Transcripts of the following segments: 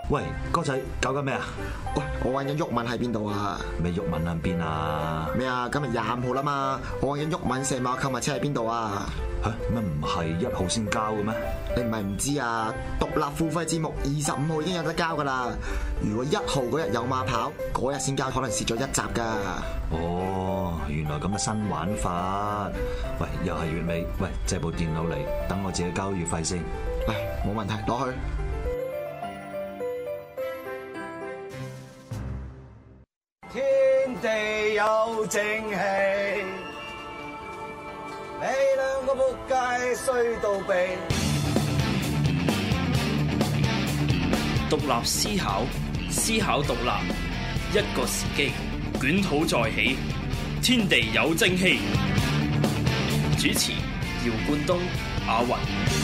喂，哥仔搞緊咩啊？ 喂，我揾緊毓民喺邊度啊？ 咩毓民喺邊啊？ 咩啊？今日25號啦嘛，我揾緊毓民石馬購物車喺邊度啊？ 嚇乜唔係1號先交嘅咩？ 你唔係唔知啊？獨立付費節目25號已經有得交噶啦。如果1號嗰日有馬跑，嗰日先交，可能蝕咗1集噶。 哦，原來咁嘅新玩法。喂，又係月尾，喂，借部電腦嚟，等我自己交月費先。 嚟，冇問題，攞去。 天地有正氣，你兩個仆街衰到痹。 獨立思考，思考獨立，一個時機，捲土再起，天地有正氣。主持：姚冠東、阿雲。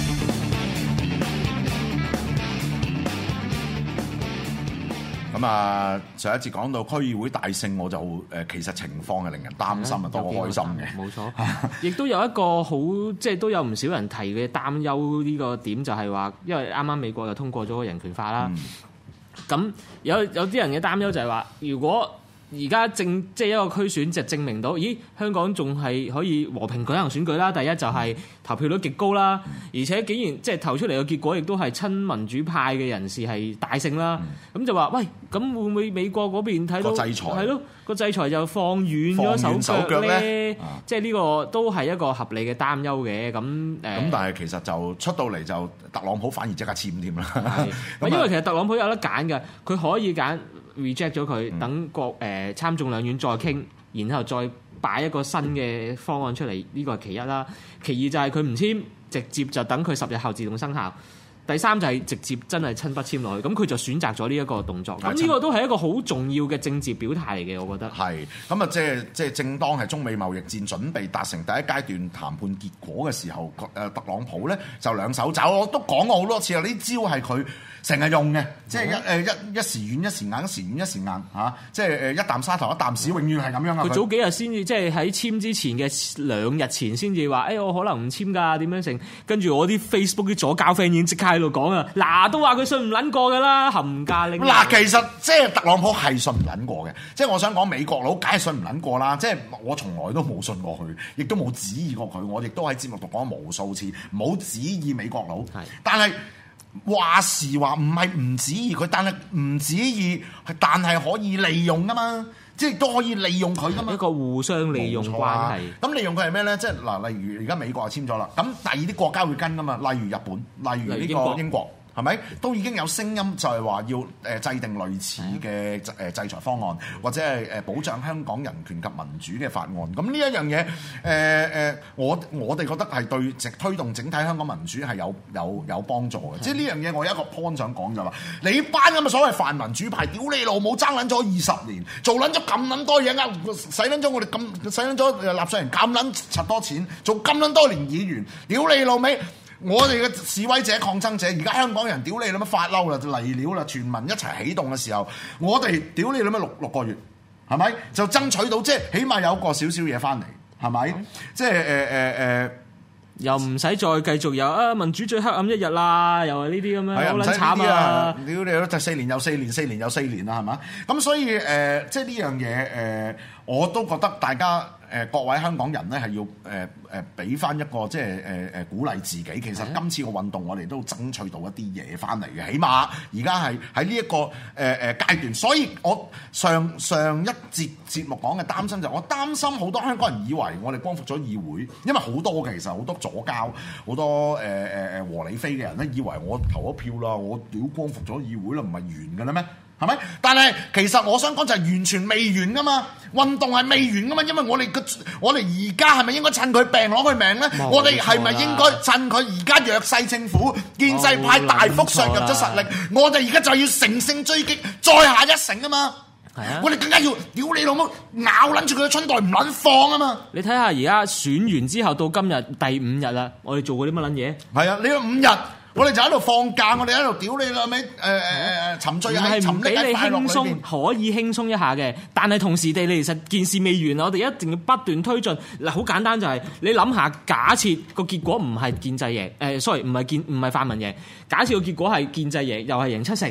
咁啊，上一節講到區議會大勝，我就其實情況係令人擔心啊，多過開心嘅。 冇錯，亦都有一個好，即係都有唔少人提嘅擔憂呢個點，就係話，因為啱啱美國又通過咗個人權法啦。咁有啲人嘅擔憂就係話，如果而家即係一個區選就證明到，咦，香港仲係可以和平舉行選舉啦。第一就係投票率極高啦，而且竟然即係投出嚟嘅結果亦都係親民主派嘅人士係大勝啦。咁就話喂，咁會唔會美國嗰邊睇到個制裁係咯，個制裁就放軟咗手腳咧？即係呢個都係一個合理嘅擔憂嘅。咁但係其實就出到嚟就特朗普反而即刻簽添啦。 因為其實特朗普有得揀嘅，佢可以揀 reject 咗佢，等參眾兩院再傾，然後再擺一個新嘅方案出嚟，呢個係其一啦。其二就係佢唔簽，直接就等佢10日後自動生效。第三就係直接真係親筆簽落去，咁佢就選擇咗呢一個動作。咁呢個都係一個好重要嘅政治表態嚟嘅，我覺得。 係咁啊，即係正當係中美貿易戰準備達成第一階段談判結果嘅時候，特朗普咧就兩手走。我都講過好多次啦，呢招係佢成日用嘅，即係一時軟一時硬，一時軟一時硬嚇，即係一啖沙頭一啖屎，永遠係咁樣啊！ 佢早幾日先至，即係喺簽之前嘅2日前先至話，我可能唔簽㗎，點樣成？跟住我啲 Facebook 啲左膠 friend 已經即刻喺度講啊，嗱都話佢信唔撚過㗎啦，冚家拎。 嗱，其實即係特朗普係信唔撚過嘅，即係我想講美國佬梗係信唔撚過啦，即係我從來都冇信過佢，亦都冇指意過佢，我亦都喺節目度講無數次，唔好指意美國佬。但係話時話唔係唔指意佢，但係唔指意，但係可以利用㗎嘛，即係都可以利用佢㗎嘛， 一個互相利用關係。 咁利用佢係咩咧？即係嗱，例如而家美國就簽咗啦，咁第二啲國家會跟㗎嘛，例如日本，例如呢個英國。係咪都已經有聲音就係話要制定類似嘅制裁方案，或者係保障香港人權及民主嘅法案？咁呢一樣嘢我哋覺得係對推動整體香港民主係有幫助嘅。即係呢樣嘢，我有一個 point 想講就話，你班咁嘅所謂泛民主派，屌你老母爭撚咗20年，做撚咗咁撚多嘢使撚咗我哋咁使撚咗納稅人咁撚柒多錢，做咁撚多年議員，屌你老味！我哋嘅示威者、抗爭者，而家香港人屌你諗乜發嬲啦、嚟料啦，全民一齊起動嘅時候，我哋屌你諗乜六個月，係咪就爭取到即係起碼有個少少嘢翻嚟，係咪？即係又唔使再繼續有民主最黑暗一日啦，又係呢啲咁樣好撚慘啊！ 屌你就4年又4年，4年又4年啦，係嘛？咁所以即係呢樣嘢我都覺得大家各位香港人咧係要俾翻一個即係鼓勵自己。其實今次個運動我哋都爭取到一啲嘢翻嚟嘅，起碼而家係喺呢一個階段。所以我上一節節目講嘅擔心就係我擔心好多香港人以為我哋光復咗議會，因為好多其實好多左膠、好多和理非嘅人咧，以為我投咗票啦，我屌光復咗議會啦，唔係完㗎啦咩？係咪？但係其實我想講就係完全未完噶嘛，運動係未完噶嘛，因為我哋而家係咪應該趁佢病攞佢命咧？我哋係咪應該趁佢而家弱勢政府、建制派大幅削弱咗實力，我哋而家就要乘勝追擊，再下一城啊嘛！我哋更加要屌你老母，咬撚住佢嘅春袋唔撚放啊嘛！ 你睇下而家選完之後到今日第5日啦，我哋做過啲乜撚嘢？ 係啊，你個5日。我哋就喺度放假，我哋喺度屌你啦，咪沉醉喺沉溺喺快樂裏邊， 可以輕鬆一下嘅。但係同時地，你其實件事未完啊！我哋一定要不斷推進。嗱，好簡單就係你諗下，假設個結果唔係建制贏，sorry 唔係泛民贏。假設個結果係建制贏，又係贏7成。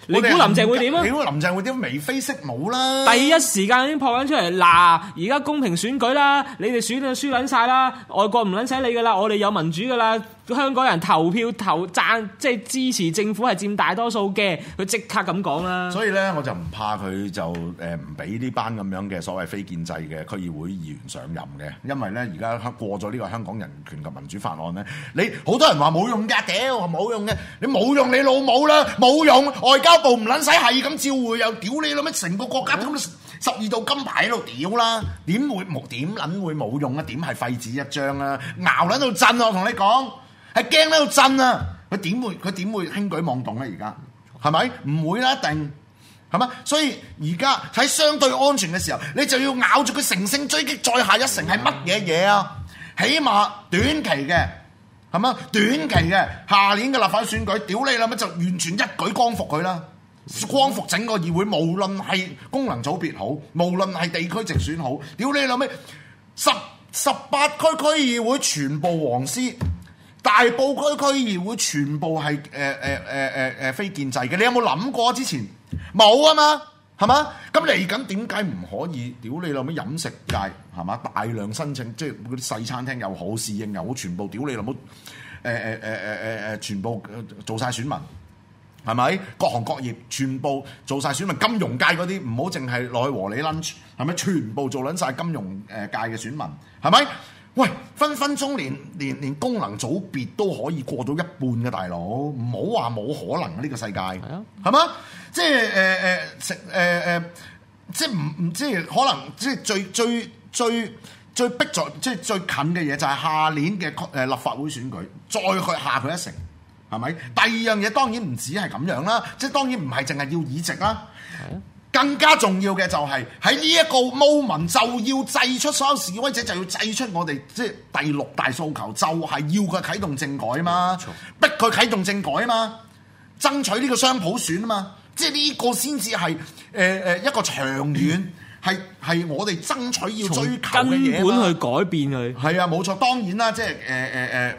你估林鄭會點啊？ 你估林鄭會點？眉飛色舞啦！ 第一時間已經撲緊出嚟，嗱，而家公平選舉啦，你哋選就輸撚晒啦，外國唔撚使你噶啦，我哋有民主噶啦，香港人投票贊即係支持政府係佔大多數嘅，佢即刻咁講啦。 所以咧，我就唔怕佢就唔俾呢班咁樣嘅所謂非建制嘅區議會議員上任嘅，因為咧而家過咗呢個香港人權及民主法案咧，你好多人話冇用㗎，屌冇用嘅，你冇用你老母啦，冇用，外交部唔撚使係咁召回又屌你啦咩？成個國家咁12道金牌喺度屌啦，點撚會冇用啊？點係廢紙一張啊？熬撚到震啊！我同你講。係驚喺度震啊！佢點會輕舉妄動咧？而家係咪唔會啦？一定係嘛？所以而家喺相對安全嘅時候，你就要咬住佢乘勝追擊，再下一城係乜嘢啊？起碼短期嘅係嘛？短期嘅下年嘅立法選舉，屌你啦乜就完全一舉光復佢啦！光復整個議會，無論係功能組別好，無論係地區直選好，屌你啦咩18區區議會全部黃絲。大埔區區議會全部係非建制嘅，你有冇諗過之前冇啊嘛？係嘛？咁嚟緊點解唔可以？屌你老母飲食界係嘛？大量申請，即係嗰啲細餐廳又好，侍應又好，全部屌你老母全部做晒選民係咪？各行各業全部做晒選民，金融界嗰啲唔好淨係落去和你 lunch 係咪？全部做撚晒金融界嘅選民係咪？喂，分分鐘連功能組別都可以過到一半嘅大佬，唔好話冇可能啊！呢個世界係啊，係嘛？即係即係唔即係可能即係最逼在即係最近嘅嘢就係下年嘅立法會選舉，再去下佢一城，係咪？第二樣嘢當然唔止係咁樣啦，即係當然唔係淨係要議席啦。係啊。更加重要嘅就係喺呢一個 moment 就要制出所有示威者，就要制出我哋即係第6大訴求，就係要佢啟動政改嘛，逼佢啟動政改嘛，爭取呢個雙普選啊嘛，即係呢個先至係一個長遠係我哋爭取要追求嘅嘢， 根本去改變佢。係啊，冇錯，當然啦，即係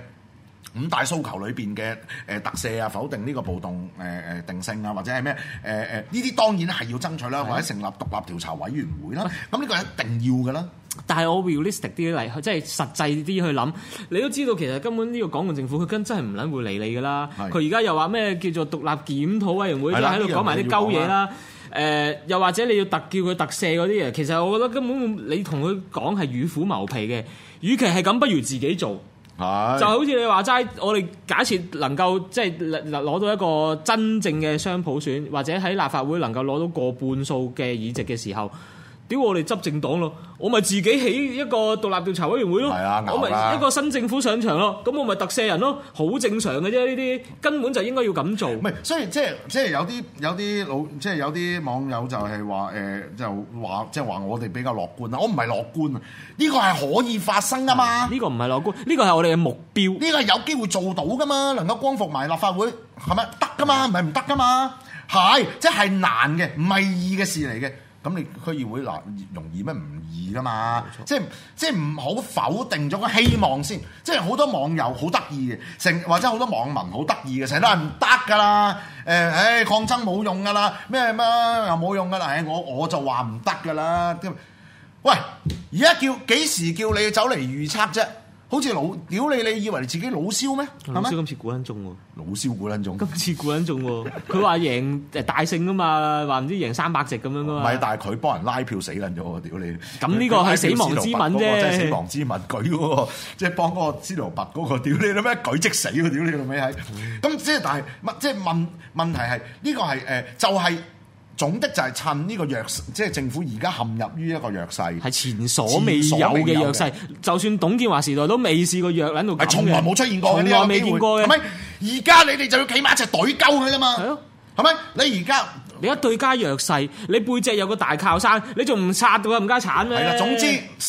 5大訴求裏邊嘅特赦啊、否定呢個暴動定性啊，或者係咩呢啲當然係要爭取啦，或者成立獨立調查委員會啦。咁呢個係一定要㗎啦。 但係我 realistic 啲嚟，即係實際啲去諗，你都知道其實根本呢個港共政府佢真係唔撚會理你㗎啦。佢而家又話咩叫做獨立檢討委員會，喺度講埋啲鳩嘢啦。又或者你要叫佢特赦嗰啲嘢，其實我覺得根本你同佢講係與虎謀皮嘅，與其係咁，不如自己做。就好似你話齋，我哋假設能夠即係攞到一個真正嘅雙普選，或者喺立法會能夠攞到過半數嘅議席嘅時候，屌我哋執政黨咯，我咪自己起一個獨立調查委員會咯，我咪一個新政府上場咯，咁我咪特赦人咯，好正常嘅啫，呢啲根本就應該要咁做。唔係， 所以即係有啲老即係有啲網友就係話就話我哋比較樂觀啊，我唔係樂觀啊，呢個係可以發生噶嘛，呢個唔係樂觀，呢個係我哋嘅目標，呢個係有機會做到噶嘛，能夠光復埋立法會係咪得噶嘛？唔係唔得噶嘛，係即係難嘅，唔係易嘅事嚟嘅。咁你區議會嗱容易咩？唔易噶嘛，即係唔好否定咗個希望先。即係好多網友好得意嘅，或者好多網民好得意嘅，成日都係唔得噶啦。抗爭冇用噶啦，咩又冇用噶啦。我就話唔得噶啦。喂，而家幾時叫你走嚟預測啫？好似屌你以為你自己老蕭咩？ 老蕭今次估撚中喎， 老蕭估撚中， 今次估撚中喎。佢話贏大勝啊嘛，話唔知贏300席咁樣噶嘛。 唔係，但係佢幫人拉票死撚咗喎，屌你！ 咁呢個係死亡之吻啫， 即係死亡之吻，舉嗰個即係幫嗰個司徒拔嗰個，屌你老咩舉即死喎，屌你老味係。咁即係但係即係問題係呢個係就係。總的就係趁呢個弱，即係政府而家陷入於一個弱勢，係前所未有嘅弱勢。就算董建華時代都未試過弱喺度，係從來冇出現過，從來未見過嘅。係咪？而家你哋就要企埋一齊懟鳩佢啦嘛？係咯，係咪？你而家你一對家弱勢，你背脊有個大靠山，你仲唔殺到佢冚家鏟咩？係啦，總之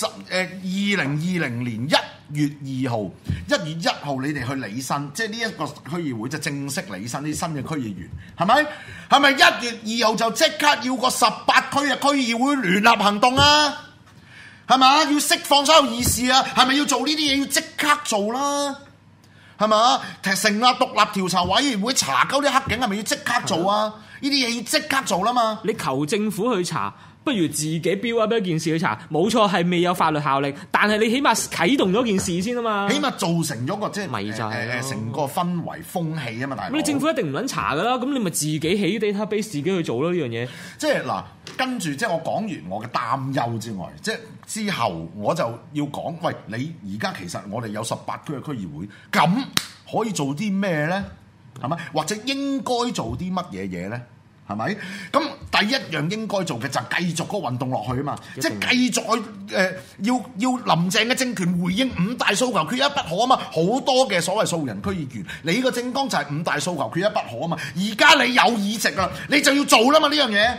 2020年1月2號，1月1號你哋去履新，即係呢一個區議會就正式履新啲新嘅區議員，係咪？係咪1月2號就即刻要個18區嘅區議會聯合行動啊？係咪？要釋放所有議事啊？係咪要做呢啲嘢？要即刻做啦？係係嘛？成立獨立調查委員會查鳩啲黑警係咪要即刻做啊？呢啲嘢要即刻做啦嘛！ 你求政府去查，不如自己標一件事去查。冇錯係未有法律效力，但係你起碼啟動咗件事先啊嘛。 起碼造成咗個即係咪就係成個氛圍風氣啊嘛，大佬。 咁你政府一定唔撚查噶啦，咁你咪自己起 database 自己去做咯呢樣嘢。 即係嗱，跟住即係我講完我嘅擔憂之外，即係之後我就要講，喂，你而家其實我哋有18區嘅區議會，咁可以做啲咩咧？係咪？或者應該做啲乜嘢嘢咧？係咪？咁第一樣應該做嘅就係繼續嗰個運動落去啊嘛，即係繼續去要林鄭嘅政權回應5大訴求缺一不可啊嘛，好多嘅所謂素人區議員，你個政綱就係5大訴求缺一不可啊嘛，而家你有議席啦，你就要做啦嘛呢樣嘢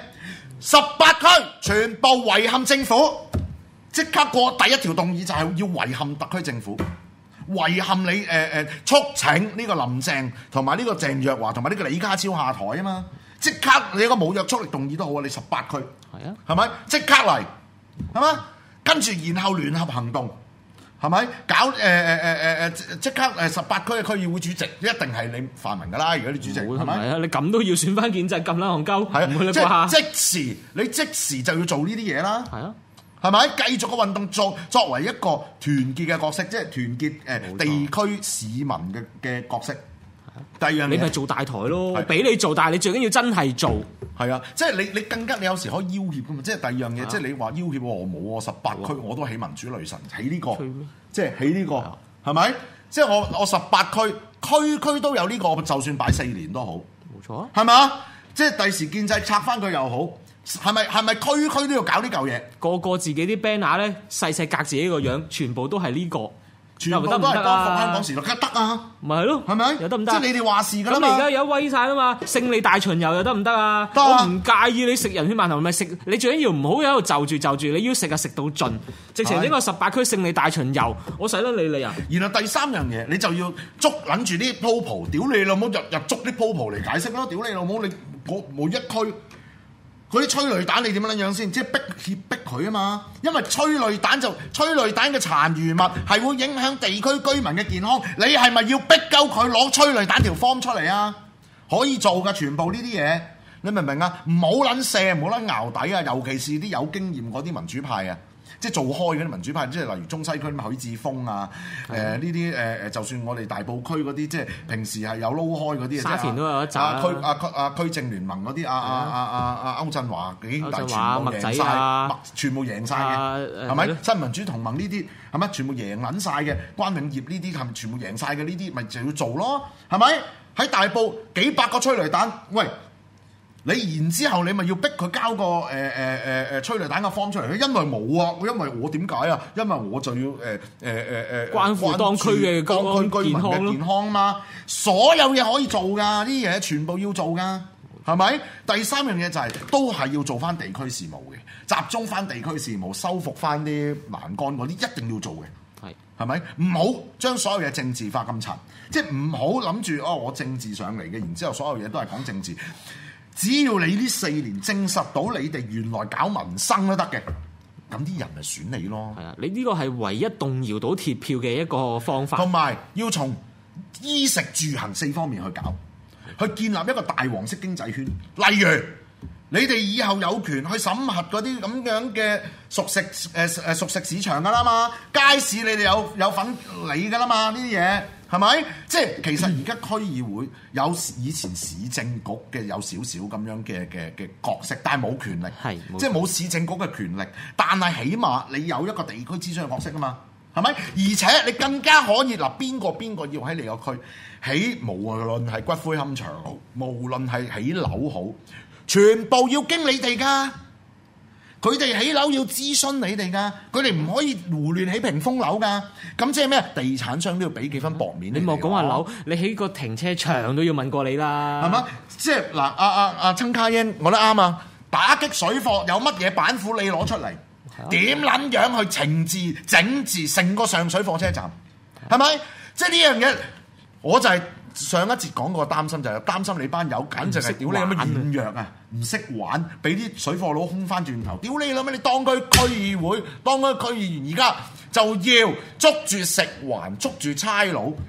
，18區全部遺憾政府，即刻過第一條動議就係要遺憾特區政府。遺憾你促請呢個林鄭同埋呢個鄭若驊同埋呢個李家超下台啊嘛！即刻你一個冇約束力動議都好啊！你18區係啊， 係咪？即刻嚟係嘛？跟住然後聯合行動係咪？搞即刻18區嘅區議會主席一定係你泛民㗎啦！如果你主席係咪？ 係啊，你咁都要選翻建制咁啦，戇鳩係唔會啦啩？ 即時就要做呢啲嘢啦！ 係啊。 係咪繼續個運動作為一個團結嘅角色，即係團結地區市民嘅角色。第二樣嘢你咪做大台咯，俾你做，但係你最緊要真係做。 係啊，即係你更加你有時可以要挾噶嘛。即係第二樣嘢，即係你話要挾我冇喎，18區我都起民主女神，起呢個，即係起呢個係咪？即係我18區區都有呢個，就算擺4年都好， 冇錯啊， 係嘛？即係第時建制拆翻佢又好。係咪區區都要搞呢嚿嘢？ 個自己啲 banner 咧細格自己個樣，全部都係呢個， 全部都係光復香港時代，梗係得啊！ 咪係咯， 係咪？ 又得唔得？ 即係你哋話事㗎啦嘛。 咁你而家有威晒啦嘛，勝利大巡遊又得唔得啊？我唔介意你食人血饅頭，咪食，你最緊要唔好喺度就住，你要食就食到盡。直情呢個18區勝利大巡遊，我使得你啊！ 然後第3樣嘢，你就要捉撚住啲鋪蒲，屌你老母，日捉啲鋪蒲嚟解釋咯！屌你老母，你每一區。嗰啲催淚彈你點樣樣先？即係逼佢啊嘛！因為催淚彈嘅殘餘物係會影響地區居民嘅健康，你係咪要逼鳩佢攞催淚彈條 form 出嚟啊？可以做㗎，全部呢啲嘢，你明唔明啊？唔好撚射，唔好撚淆底啊！尤其是啲有經驗嗰啲民主派啊！即係做開嗰啲民主派，即係例如中西區咁許智峰啊，呢啲就算我哋大埔區嗰啲，即係平時係有撈開嗰啲， 沙田都有一紮區政聯盟嗰啲，歐振華幾大全部贏晒嘅，係咪？新民主同盟呢啲係咪？全部贏撚晒嘅，關永業呢啲係咪全部贏晒嘅？呢啲咪就要做咯，係咪？喺大埔幾百個催淚彈，喂！你然之後，你咪要逼佢交個催淚彈嘅 form 出嚟，因為冇啊，因為我點解啊？因為我就要關乎當區嘅居民嘅健康嘛，所有嘢可以做㗎，呢啲嘢全部要做㗎，係咪？第3樣嘢就係都係要做翻地區事務嘅，集中翻地區事務，修復翻啲欄杆嗰啲，一定要做嘅。係咪？唔好將所有嘢政治化咁殘，即係唔好諗住我政治上嚟嘅，然之後所有嘢都係講政治。只要你呢4年證實到你哋原來搞民生都得嘅，咁啲人咪選你咯。 係啊，你呢個係唯一動搖到鐵票嘅一個方法。 同埋要從衣食住行4方面去搞，去建立一個大黃色經濟圈。例如，你哋以後有權去審核嗰啲咁樣嘅熟食市場㗎啦嘛，街市你哋有份理㗎啦嘛，呢啲嘢。係咪？即係其實而家區議會有以前市政局嘅有少少咁樣嘅角色，但係冇權力，即係冇市政局嘅權力。但係起碼你有一個地區諮詢嘅角色啊嘛，係咪？而且你更加可以嗱，邊個要喺你個區起，無論係骨灰龕場好，無論係起樓好，全部要經你哋㗎。佢哋起樓要諮詢你哋㗎，佢哋唔可以胡亂起屏風樓㗎。咁即係咩？地產商都要俾幾分薄面。你莫講話樓， 你起個停車場都要問過你啦， 係嘛？即係嗱，阿陳卡英，我覺得啱啊！打擊水貨有乜嘢板斧你攞出嚟？點撚樣去懲治整治成個上水貨車站？係咪？即係呢樣嘢，我就係上一節講過擔心，就係擔心你班友簡直係屌你咁嘅軟弱啊！唔識玩，俾啲水貨佬空翻轉頭，屌你諗咩？你當佢區議會，當佢區議員，而家就要捉住食環，捉住差佬，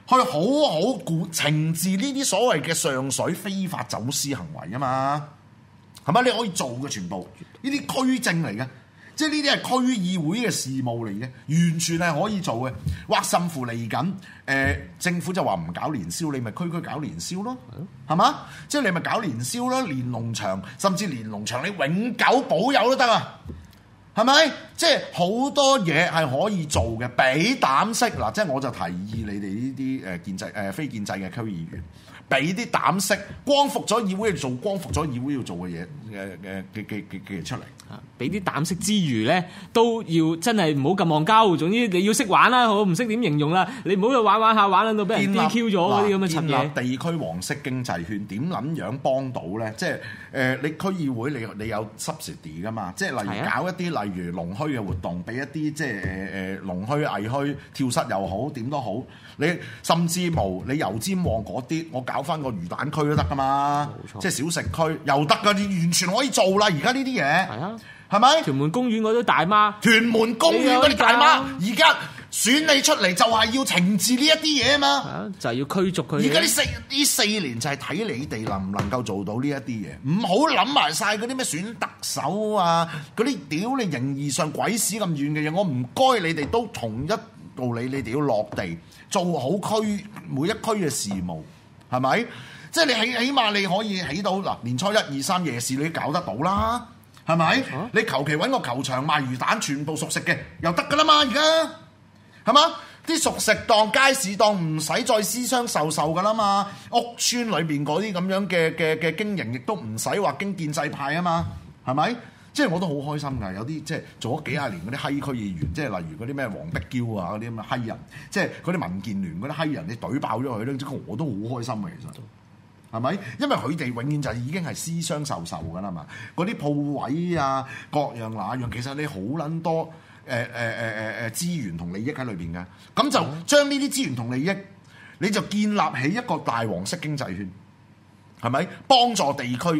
去好好懲治呢啲所謂嘅上水非法走私行為啊嘛，係咪？你可以做嘅全部呢啲區政嚟嘅。即係呢啲係區議會嘅事務嚟嘅，完全係可以做嘅。或甚乎嚟緊，政府就話唔搞年宵，你咪區區搞年宵咯，係嘛？即係你咪搞年宵咯，連農場，甚至連農場你永久保有都得啊，係咪？即係好多嘢係可以做嘅，俾膽識嗱，即係我就提議你哋呢啲建制非建制嘅區議員。俾啲膽識，光復咗議會要做，光復咗議會要做嘅嘢嘅出嚟。 俾啲膽識之餘咧，都要真係唔好咁戇鳩。總之你要識玩啦，我唔識點形容啦。你唔好去玩下玩到俾人 DQ 咗嗰啲咁嘅柒嘢。建立地區黃色經濟圈點撚樣幫到咧？即係你區議會你有 subsidy 噶嘛？即係例如搞一啲例如農墟嘅活動，俾一啲即係農墟、藝墟、跳蚤又好點都好。你甚至無你油尖旺嗰啲，我搞翻個魚蛋區都得噶嘛，即係小食區又得噶，你完全可以做啦。而家呢啲嘢係啊，係咪？屯門公園嗰啲大媽，屯門公園嗰啲大媽，而家選你出嚟就係要懲治呢一啲嘢啊嘛，就係要驅逐佢。而家呢四年就係睇你哋能唔能夠做到呢一啲嘢，唔好諗埋晒嗰啲咩選特首啊，嗰啲屌你形而上鬼屎咁遠嘅嘢，我唔該你哋都同一道理，你哋要落地。做好區每一區嘅事務，係咪？即係你起碼你可以起到嗱，年初一、二、三夜市你都搞得到啦，係咪？你求其揾個球場賣魚蛋，全部熟食嘅又得噶啦嘛，而家係嘛？啲熟食檔、街市檔唔使再私相授噶啦嘛，屋村裏邊嗰啲咁樣嘅經營亦都唔使話經建制派啊嘛，係咪？即係我都好開心㗎，有啲即係做咗幾廿年嗰啲閪區議員，即係例如嗰啲咩黃碧嬌啊嗰啲咁嘅閪人，即係嗰啲民建聯嗰啲閪人，你懟爆咗佢咧，我都好開心嘅其實，係咪？因為佢哋永遠就已經係私相授㗎啦嘛，嗰啲鋪位啊各樣那樣，其實你好撚多資源同利益喺裏邊嘅，咁就將呢啲資源同利益，你就建立起一個大黃色經濟圈。係咪幫助地區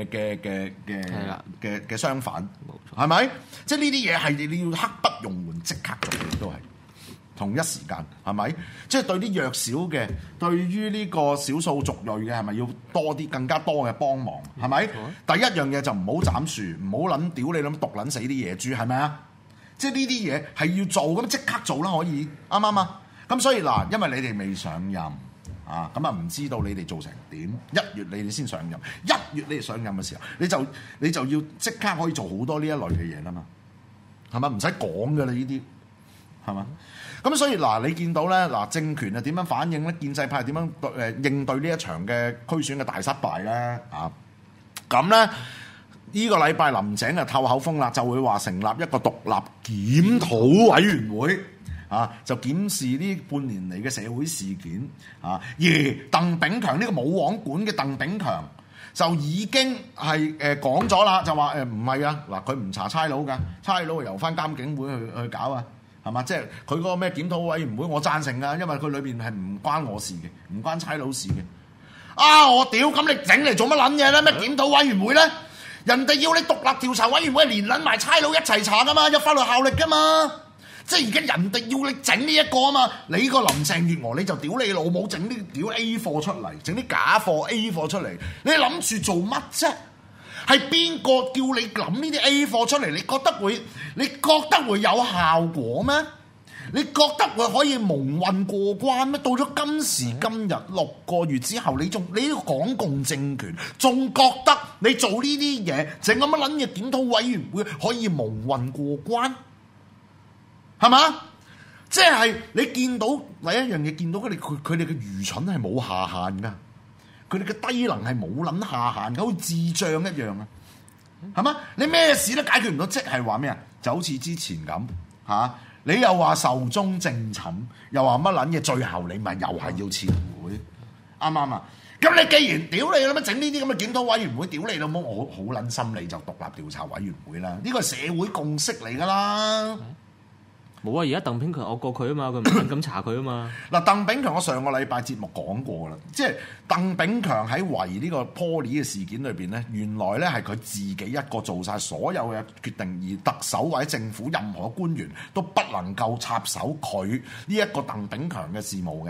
嘅相反？係咪？即係呢啲嘢係你要刻不容緩，即刻做嘅都係同一時間，係咪？即係對啲弱小嘅，對於呢個少數族裔嘅，係咪要多啲更加多嘅幫忙？係咪？第一樣嘢就唔好斬樹，唔好撚屌你諗毒撚死啲野豬，係咪啊？即係呢啲嘢係要做，咁即刻做啦，可以啱唔啱啊？咁所以嗱，因為你哋未上任。啊，咁啊唔知道你哋做成點？1月你哋先上任，1月你哋上任嘅時候，你就要即刻可以做好多呢一類嘅嘢啦嘛，係咪？唔使講㗎啦，呢啲係嘛？咁所以嗱，你見到咧嗱，政權係點樣反應咧？建制派點樣應對呢一場嘅區選嘅大失敗咧？啊，咁咧呢個禮拜林鄭就透口風啦，就會話成立一個獨立檢討委員會。就檢視呢半年嚟嘅社會事件而鄧炳強呢個冇王管嘅鄧炳強就已經係講咗啦，就話唔係啊，嗱佢唔查差佬㗎，差佬由翻監警會去搞啊，係嘛？即係佢嗰個咩檢討委員會，我贊成㗎，因為佢裏邊係唔關我事嘅，唔關差佬事嘅。我屌，咁你整嚟做乜撚嘢咧？咩檢討委員會咧？人哋要你獨立調查委員會連撚埋差佬一齊查㗎嘛，有法律效力㗎嘛。即係而家人哋要你整呢一個啊嘛，你個林鄭月娥你就屌你老母整啲屌 A 貨出嚟，整啲假貨 A 貨出嚟，你諗住做乜啫？係邊個叫你諗呢啲 A 貨出嚟？你覺得會有效果咩？你覺得會可以蒙混過關咩？到咗今時今日6個月之後，你呢個港共政權仲覺得你做呢啲嘢整咁乜撚嘢檢討委員會可以蒙混過關？係嘛？即係你見到第一樣嘢，見到佢哋嘅愚蠢係冇下限㗎，佢哋嘅低能係冇撚下限㗎，好似智障一樣啊！係嘛？你咩事都解決唔到，即係話咩啊？就好似之前咁嚇，你又話壽終正寢，又話乜撚嘢，最後你咪又係要撤會，啱唔啱啊？咁你既然屌你啦，乜整呢啲咁嘅檢討委員會，屌你老母，我好撚心理就獨立調查委員會啦，呢個係社會共識嚟㗎啦。 冇啊！而家鄧炳強惡過佢啊嘛，佢唔敢咁查佢啊嘛。嗱， 鄧炳強我上個禮拜節目講過啦，即係鄧炳強喺圍呢個 Poly 嘅事件裏邊咧，原來咧係佢自己一個做晒所有嘅決定，而特首或者政府任何官員都不能夠插手佢呢一個鄧炳強嘅事務嘅。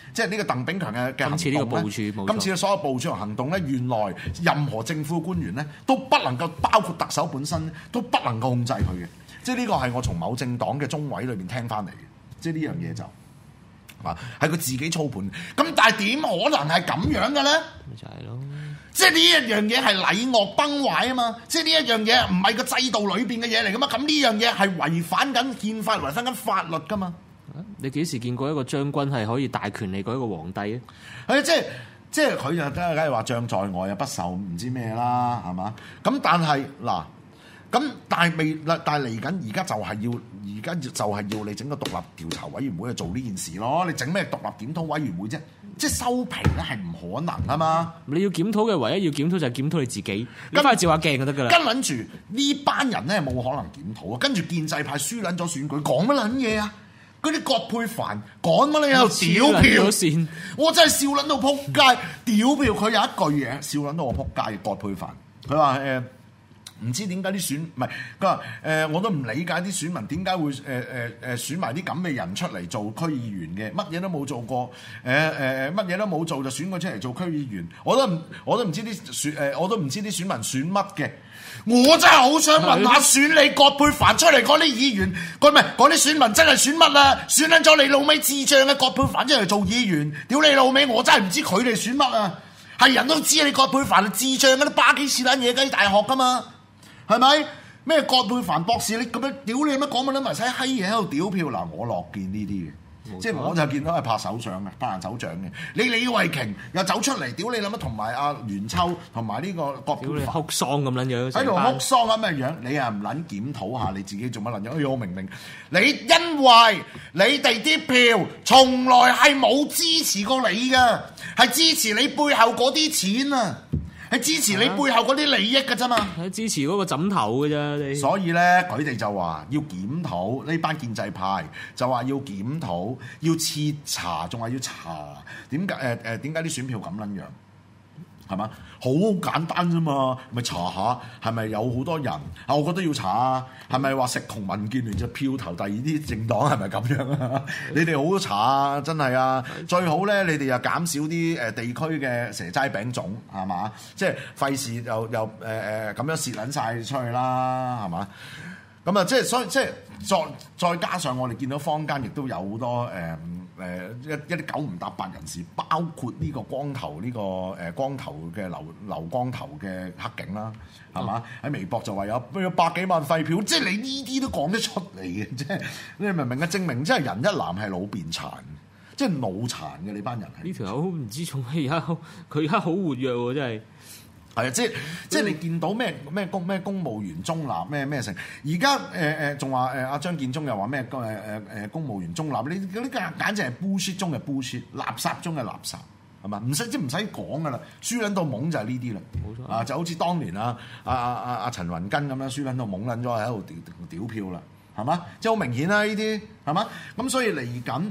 即係呢個鄧炳強嘅行動今次呢個部署冇錯今次嘅所有部署同行動咧，原來任何政府官員咧都不能夠，包括特首本身都不能夠控制佢嘅。即係呢個係我從某政黨嘅中委裏邊聽翻嚟嘅。即係呢樣嘢就係佢自己操盤。咁但係點可能係咁樣嘅咧？ 咪就係咯。 即係呢一樣嘢係禮樂崩壞啊嘛！即係呢一樣嘢唔係個制度裏邊嘅嘢嚟噶嘛？咁呢樣嘢係違反緊憲法、違反緊法律噶嘛？ 你幾時見過一個將軍係可以大權力過一個皇帝咧？ 係即係佢就梗係話將在外啊，不受唔知咩啦，係嘛？咁但係嗱，咁但係嚟緊而家就係要你整個獨立調查委員會去做呢件事咯。你整咩獨立檢討委員會啫？即係收皮咧係唔可能啊嘛！你要檢討嘅唯一要檢討就係檢討你自己，你翻去照下鏡就得㗎啦。 跟撚住呢班人咧冇可能檢討啊！跟住建制派輸撚咗選舉，講乜撚嘢啊？嗰啲葛珮帆講乜你喺度屌票？我真係笑撚到撲街！屌票佢有一句嘢笑撚到我撲街嘅葛珮帆，佢話唔知點解啲選唔係佢話我都唔理解啲選民點解會選埋啲咁嘅人出嚟做區議員嘅，乜嘢都冇做過，乜嘢都冇做就選佢出嚟做區議員，我都唔知啲選民選乜嘅。我真係好想問下選你葛珮帆出嚟嗰啲議員，嗰啲選民真係選乜啊？選撚咗你老味智障嘅葛珮帆出嚟做議員，屌你老味！我真係唔知佢哋選乜啊！係人都知你葛珮帆係智障嗰啲巴基斯坦嘢雞大學㗎嘛？係咪咩葛珮帆博士？你咁樣屌你乜講乜撚埋晒閪嘢喺度屌票嗱？我樂見呢啲嘅。即係我就見到係拍手掌嘅，拍人手掌嘅。你李慧瓊又走出嚟，屌你諗乜？同埋阿袁秋同埋呢個葛珮帆哭喪咁撚樣， 喺度哭喪咁嘅樣，你又唔撚檢討下你自己做乜撚樣？哎呀，我明你因為你哋啲票從來係冇支持過你㗎，係支持你背後嗰啲錢啊！係支持你背後嗰啲利益㗎啫嘛， 係支持嗰個枕頭㗎啫。 所以咧，佢哋就話要檢討，呢班建制派就話要檢討，要徹查，仲話要查點解點解啲選票咁撚樣？係嘛？好簡單啫嘛，咪查下係咪有好多人啊？我覺得要查啊，係咪話食窮民建聯就票投第二啲政黨係咪咁樣啊？你哋好查啊，真係啊！最好咧，你哋又減少啲地區嘅蛇齋餅種係嘛？即係費事又咁樣蝕撚晒出去啦，係嘛？咁啊，所以再加上我哋見到坊間亦都有好多一啲九唔搭八人士，包括呢個光頭呢個光頭嘅留光頭嘅黑警啦，係嘛？喺微博就話有百幾萬廢票，即係你呢啲都講得出嚟嘅，即係你明唔明啊？證明即係人一男係腦變殘，即係腦殘嘅你班人係。 呢條友唔知從佢而家好活躍喎，真係。 係啊，即係你見到咩公務員中立咩成？而家仲話阿張建宗又話咩公務員中立？你嗰啲簡直係 bullshit 中嘅 bullshit， 垃圾中嘅垃圾，係嘛？唔使講噶啦，輸撚到懵就係呢啲啦。冇錯啊，就好似當年阿陳雲根咁樣，輸撚到懵撚咗喺度屌票啦，係嘛？即係好明顯啦，呢啲係嘛？咁所以嚟緊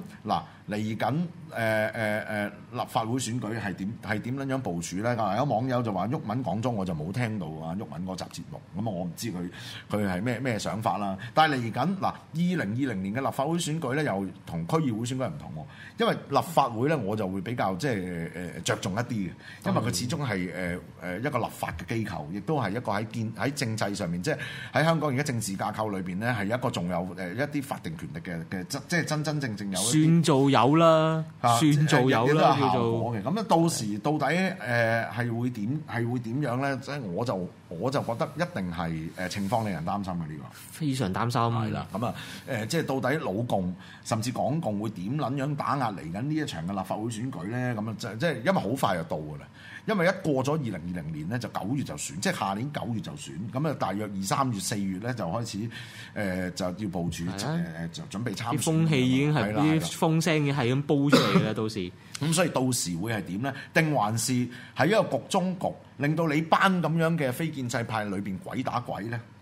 立法會選舉係點撚樣部署咧？有網友就話毓民講咗，我就冇聽到啊毓民嗰集節目，咁啊我唔知佢係咩想法啦。但係嚟緊2020年嘅立法會選舉咧，又同區議會選舉唔同喎。因為立法會咧，我就會比較即係着重一啲嘅，因為佢始終係一個立法嘅機構，亦都係一個喺政制上面，即係喺香港而家政治架構裏邊咧，係一個仲有一啲法定權力嘅即係真正有算做有啦。算做有啦，叫做嘅。咁咧，到時到底係會點樣咧？即係我就覺得一定係情況令人擔心嘅呢個。 非常擔心。 係啦，咁啊即係到底老共甚至港共會點撚樣打壓嚟緊呢一場嘅立法會選舉咧？咁啊即係因為好快就到㗎啦。因為一過咗2020年咧，就9月就選，即係下年9月就選。咁啊，大約2、3月、4月咧就開始就要部署就準備參選。啲風氣已經係啲風聲已經係咁煲出嚟嘅啦，到時。 咁所以到時會係點咧？定還是係一個局中局，令到你班咁樣嘅非建制派裏邊鬼打鬼咧？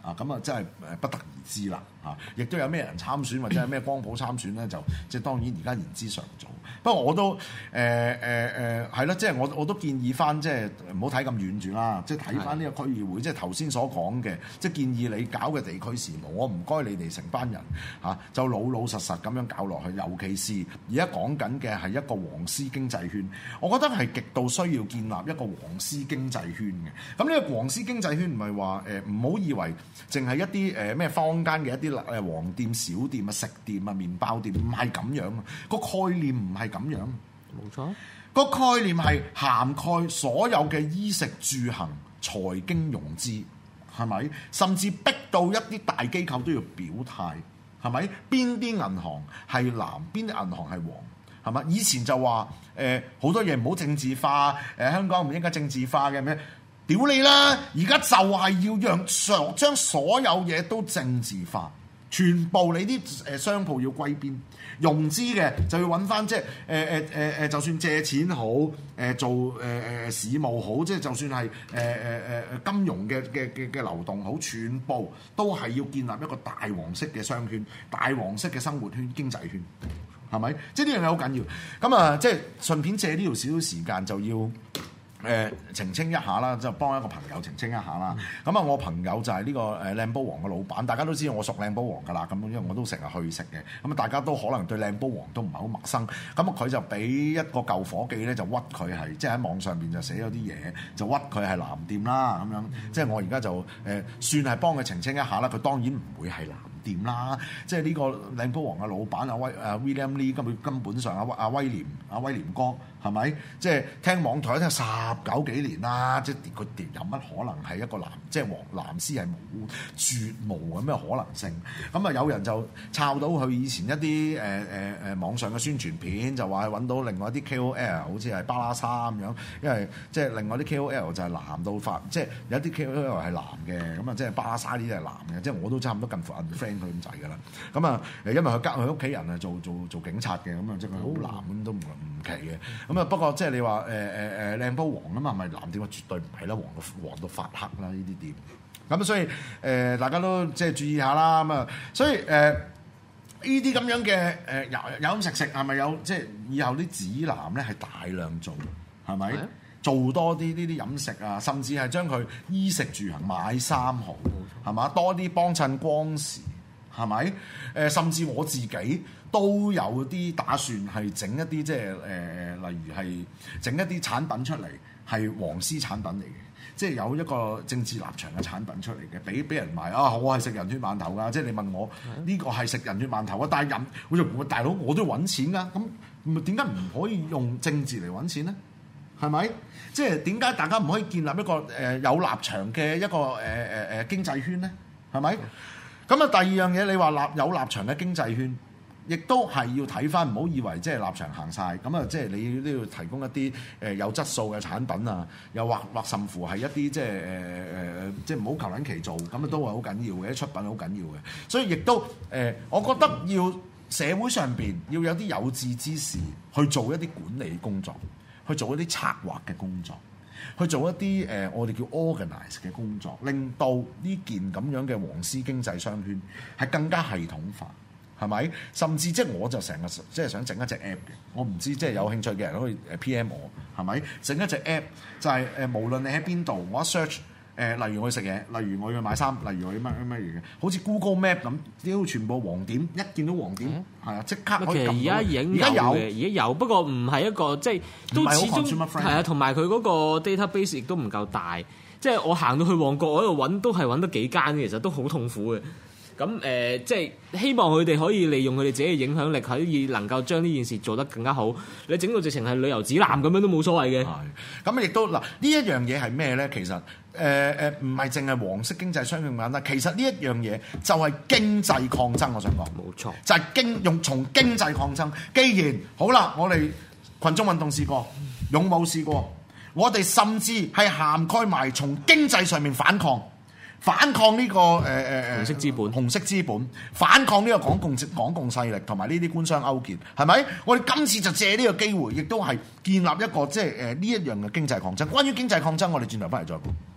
咁啊真係不得而知啦嚇，亦都有咩人參選或者係咩光譜參選咧，就即係當然而家言之尚早。不過我都係啦，即係我都建議翻，即係唔好睇咁遠住啦，即係睇翻呢個區議會，即係頭先所講嘅，即係建議你搞嘅地區事務，我唔該你哋成班人嚇就老老實實咁樣搞落去，尤其是而家講緊嘅係一個黃絲經濟圈，我覺得係極度需要建立一個黃絲經濟圈嘅。咁呢個黃絲經濟圈唔係話唔好以為淨係一啲咩坊間嘅一啲黃店、小店啊、食店啊、麵包店，唔係咁樣啊，個概念唔係咁樣， 冇錯。 個概念係涵蓋所有嘅衣食住行、財經融資，係咪？甚至逼到一啲大機構都要表態，係咪？邊啲銀行係藍，邊啲銀行係黃，係咪？以前就話好多嘢唔好政治化，香港唔應該政治化嘅咩？屌你啦！而家就係要將所有嘢都政治化，全部你啲商鋪要歸邊，融資嘅就要揾翻即係就算借錢好，做市務好，即係就算係金融嘅流動好，全部都係要建立一個大黃色嘅商圈、大黃色嘅生活圈、經濟圈，係咪？即係呢樣嘢好緊要。咁啊，即係順便借呢條少少時間就要。澄清一下啦，就幫一個朋友澄清一下啦。咁啊，我朋友就係呢個靚煲王嘅老闆，大家都知道我熟靚煲王㗎啦。咁因為我都成日去食嘅，咁啊大家都可能對靚煲王都唔係好陌生。咁啊佢就俾一個舊伙計咧，就屈佢係即係喺網上邊就寫咗啲嘢，就屈佢係藍店啦咁樣。即係我而家就算係幫佢澄清一下啦。佢當然唔會係藍店啦，即係呢個靚煲王嘅老闆William Lee 根本上阿威廉哥係咪？即係聽網台聽19幾年啦，即係佢哋有乜可能係一個即係藍絲係絕無咁嘅可能性？咁啊有人就抄到佢以前一啲網上嘅宣傳片，就話揾到另外一啲 KOL， 好似係巴拉沙咁樣，因為即係另外啲 KOL 就係藍到發，即係有啲 KOL 係藍嘅，咁啊即係巴拉沙呢啲係藍嘅，即係我都差唔多近乎 unfriend 佢咁滯㗎啦。咁啊因為佢屋企人係做警察嘅，咁啊即係佢好藍咁都唔奇嘅。咁啊不過即係你話靚煲王啊嘛，係咪藍店？我絕對唔係啦，黃到發黑啦呢啲店。咁所以大家都即係注意下啦。咁啊，所以呢啲咁樣嘅飲食係咪有即係以後啲指南咧係大量做係咪？做多啲呢啲飲食啊，甚至係將佢衣食住行買衫好係嘛，多啲幫襯光時係咪？甚至我自己都有啲打算係整一啲即係例如係整一啲產品出嚟係黃絲產品嚟嘅，即係有一個政治立場嘅產品出嚟嘅，俾人賣啊！我係食人血饅頭㗎，即係你問我呢個係食人血饅頭啊，但係我大佬我都要揾錢㗎，咁點解唔可以用政治嚟揾錢咧？係咪？即係點解大家唔可以建立一個有立場嘅一個經濟圈咧？係咪？咁啊，第二樣嘢你話有立場嘅經濟圈，亦都係要睇翻，唔好以為即係立場行晒。咁啊，即係你都要提供一啲有質素嘅產品啊，又或甚乎係一啲即係即係唔好求撚其做，咁啊都係好緊要嘅，啲出品好緊要嘅。所以亦都我覺得要社會上邊要有啲有志之士去做一啲管理工作，去做一啲策劃嘅工作，去做一啲我哋叫 organize 嘅工作，令到呢件咁樣嘅黃絲經濟商圈係更加系統化，係咪？甚至即係我就成日即係想整一隻 app 嘅，我唔知即係有興趣嘅人可以PM 我，係咪？整一隻 app 就係無論你喺邊度，我一 search 例如我去食嘢，例如我要買衫，例如我要乜嘢嘅，好似 Google Map 咁，屌全部黃點，一見到黃點係啊，即刻可以撳到。 其實而家有，不過唔係一個即係都始終係啊，同埋佢嗰個 database 亦都唔夠大，即係我行到去旺角，我喺度揾都係揾得幾間嘅，其實都好痛苦嘅。咁即係希望佢哋可以利用佢哋自己嘅影響力，可以能夠將呢件事做得更加好。你整到直情係旅遊指南咁樣都冇所謂嘅。 咁亦都嗱，呢一樣嘢係咩咧？其實唔係淨係黃色經濟商圈咁簡單。其實呢一樣嘢就係經濟抗爭。我想講冇錯， 就係從經濟抗爭。既然好啦，我哋群眾運動試過，勇武試過，我哋甚至係涵蓋埋從經濟上面反抗呢個紅色資本，反抗呢個港共勢力同埋呢啲官商勾結，係咪？我哋今次就借呢個機會，亦都係建立一個即係呢一樣嘅經濟抗爭。關於經濟抗爭，我哋轉頭翻嚟再講。